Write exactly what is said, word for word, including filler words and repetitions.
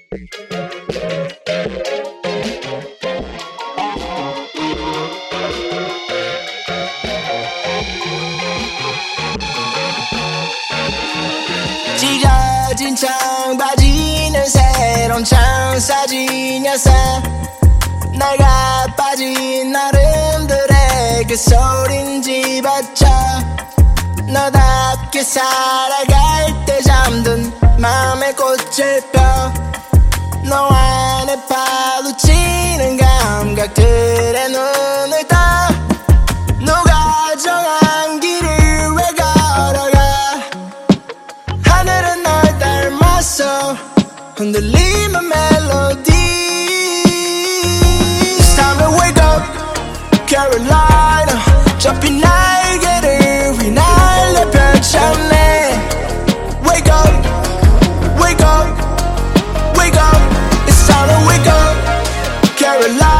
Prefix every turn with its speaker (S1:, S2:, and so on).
S1: 찢어진 청바지는 새로운 청사진이었어. 내가 빠진 어른들의 그 소린 집어쳐 너답게 살아갈 때 잠든 맘에 꽃을 펴 너와 내 파도치는 감각들의 눈을 떠 누가 정한 길을 왜 걸어가 하늘은 널 닮았어 흔들리는 멜로디 It's time to wake up Carolina 접힌 날개를 휘날려 펼쳤네 Wake up Wake up Wake up It's time to wake up Carolina